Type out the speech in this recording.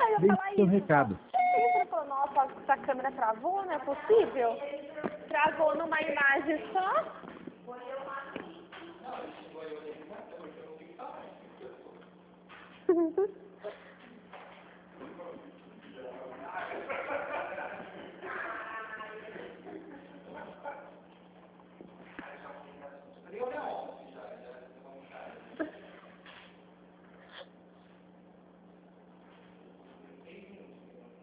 ia Deixe falar seu isso. recado. Você falou, nossa, essa câmera travou, não é possível? Travou numa imagem só?